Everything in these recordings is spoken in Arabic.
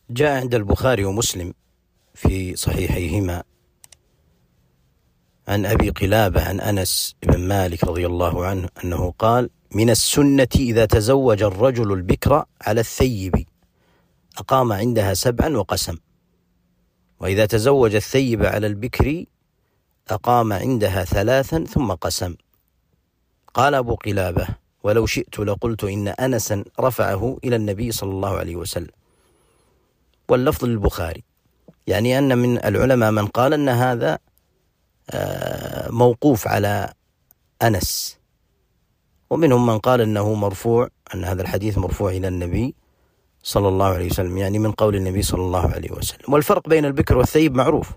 جاء عند البخاري ومسلم في صحيحيهما عن أبي قلابة عن أنس بن مالك رضي الله عنه أنه قال: من السنة إذا تزوج الرجل البكر على الثيب أقام عندها 7 وقسم، وإذا تزوج الثيب على البكر أقام عندها 3 ثم قسم. قال أبو قلابة: ولو شئت لقلت إن أنسا رفعه إلى النبي صلى الله عليه وسلم. واللفظ للبخاري، يعني أن من العلماء من قال أن هذا موقوف على أنس، ومنهم من قال أنه مرفوع، أن هذا الحديث مرفوع إلى النبي صلى الله عليه وسلم، يعني من قول النبي صلى الله عليه وسلم. والفرق بين البكر والثيب معروف،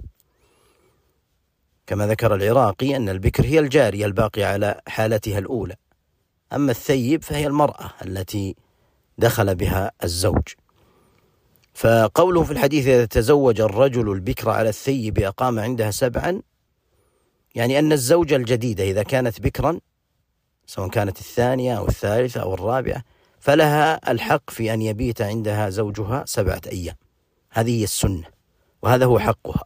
كما ذكر العراقي أن البكر هي الجارية الباقية على حالتها الأولى، أما الثيب فهي المرأة التي دخل بها الزوج. فقوله في الحديث: إذا تزوج الرجل البكر على الثيب أقام عندها 7، يعني أن الزوجة الجديدة إذا كانت بكرا، سواء كانت الثانية أو الثالثة أو الرابعة، فلها الحق في أن يبيت عندها زوجها 7 أيام. هذه هي السنة، وهذا هو حقها.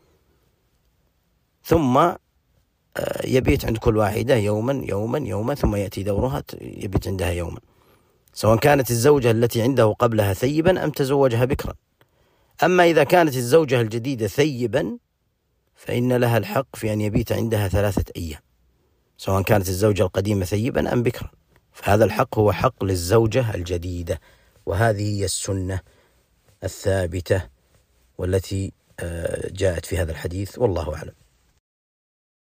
ثم يبيت عند كل واحدة يوما يوما يوما، ثم يأتي دورها يبيت عندها يوما، سواء كانت الزوجة التي عنده قبلها ثيبا أم تزوجها بكرا. أما إذا كانت الزوجة الجديدة ثيبا فإن لها الحق في أن يبيت عندها 3 أيام، سواء كانت الزوجة القديمة ثيبا أم بكرا، فهذا الحق هو حق للزوجة الجديدة. وهذه هي السنة الثابتة والتي جاءت في هذا الحديث، والله أعلم.